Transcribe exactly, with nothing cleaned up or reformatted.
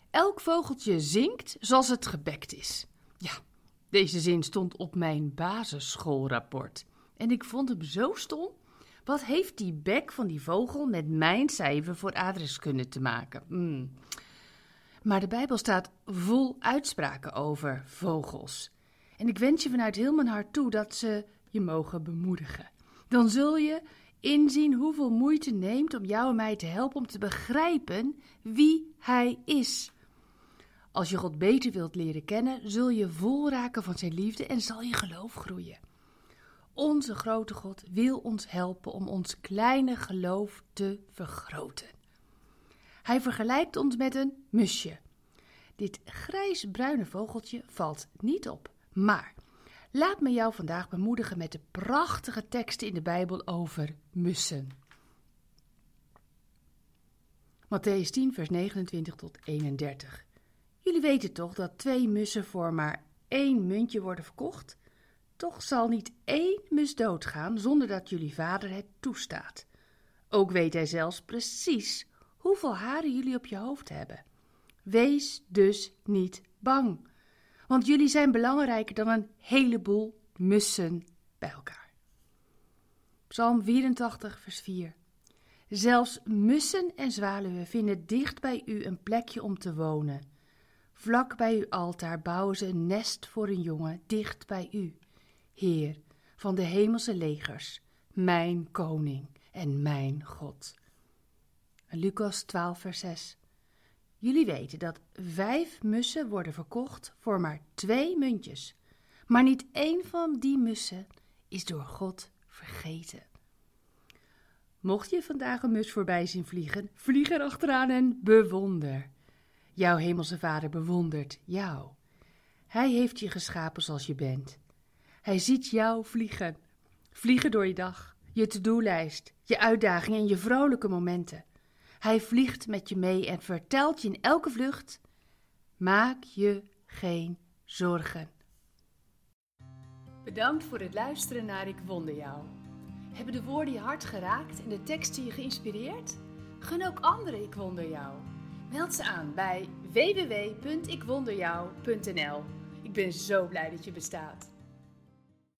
Elk vogeltje zingt zoals het gebekt is. Ja, deze zin stond op mijn basisschoolrapport. En ik vond hem zo stom. Wat heeft die bek van die vogel met mijn cijfer voor aardrijkskunde te maken? Hmm. Maar de Bijbel staat vol uitspraken over vogels. En ik wens je vanuit heel mijn hart toe dat ze je mogen bemoedigen. Dan zul je inzien hoeveel moeite neemt om jou en mij te helpen om te begrijpen wie Hij is. Als je God beter wilt leren kennen, zul je vol raken van zijn liefde en zal je geloof groeien. Onze grote God wil ons helpen om ons kleine geloof te vergroten. Hij vergelijkt ons met een musje. Dit grijs-bruine vogeltje valt niet op, maar laat me jou vandaag bemoedigen met de prachtige teksten in de Bijbel over mussen. Mattheüs tien, vers negenentwintig tot eenendertig. Jullie weten toch dat twee mussen voor maar één muntje worden verkocht? Toch zal niet één mus doodgaan zonder dat jullie vader het toestaat. Ook weet hij zelfs precies hoeveel haren jullie op je hoofd hebben. Wees dus niet bang, want jullie zijn belangrijker dan een heleboel mussen bij elkaar. Psalm vierentachtig, vers vier. Zelfs mussen en zwaluwen vinden dicht bij u een plekje om te wonen. Vlak bij uw altaar bouwen ze een nest voor een jongen dicht bij u. Heer van de hemelse legers, mijn koning en mijn God. En Lucas twaalf, vers zes. Jullie weten dat vijf mussen worden verkocht voor maar twee muntjes. Maar niet één van die mussen is door God vergeten. Mocht je vandaag een mus voorbij zien vliegen, vlieg er achteraan en bewonder. Jouw hemelse vader bewondert jou. Hij heeft je geschapen zoals je bent. Hij ziet jou vliegen. Vliegen door je dag, je to-do-lijst, je uitdagingen en je vrolijke momenten. Hij vliegt met je mee en vertelt je in elke vlucht: maak je geen zorgen. Bedankt voor het luisteren naar Ik Wonder Jou. Hebben de woorden je hart geraakt en de teksten je geïnspireerd? Gun ook anderen Ik Wonder Jou. Meld ze aan bij w w w punt ik wonder jou punt n l. Ik ben zo blij dat je bestaat.